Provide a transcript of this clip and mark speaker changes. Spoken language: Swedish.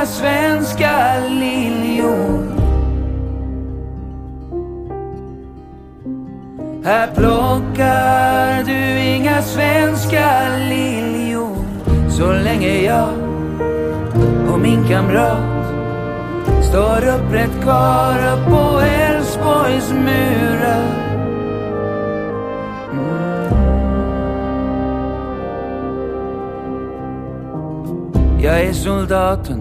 Speaker 1: inga svenska liljor. Här plockar du inga svenska liljor. Så länge jag och min kamrat står upprätt kvar på Älvsborgs murar. Jag är soldaten